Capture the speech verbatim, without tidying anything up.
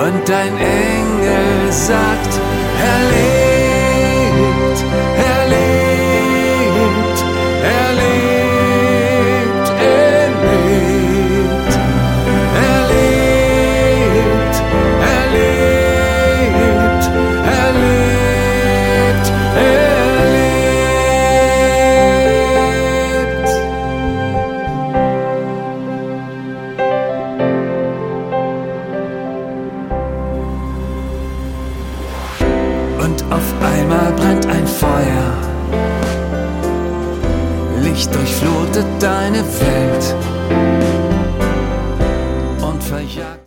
und dein Engel sagt, er lebt, er lebt, er lebt in mir. Er lebt, er lebt, er lebt, er lebt. Und auf einmal brennt ein Feuer, Licht durchflutet deine Welt und verjagt